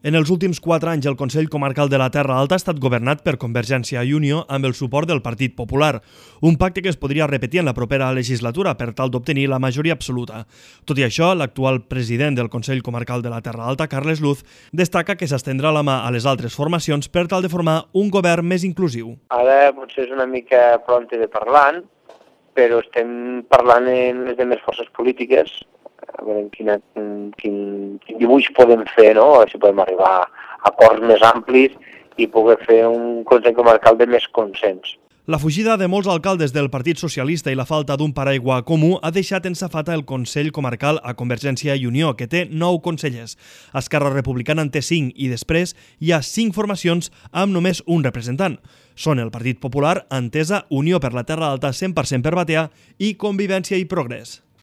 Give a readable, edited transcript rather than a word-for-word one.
En els últims 4 anys, el Consell Comarcal de la Terra Alta ha estat governat per Convergència i Unió amb el suport del Partit Popular, un pacte que es podria repetir en la propera legislatura per tal d'obtenir la majoria absoluta. Tot i això, l'actual president del Consell Comarcal de la Terra Alta, Carles Luz, destaca que s'estendrà la mà a les altres formacions per tal de formar un govern més inclusiu. Ara potser és una mica prompte de parlar, però estem parlant en les demés forces polítiques, a veure quin dibuix podem fer, no? Si podem arribar a acords més amplis i poder fer un Consell Comarcal de més consens. La fugida de molts alcaldes del Partit Socialista i la falta d'un paraigua comú ha deixat en safata el Consell Comarcal a Convergència i Unió, que té 9 consellers. Esquerra Republicana en té 5 i després hi ha 5 formacions amb només un representant. Són el Partit Popular, Entesa, Unió per la Terra Alta 100% per Batea i Convivència i Progrés.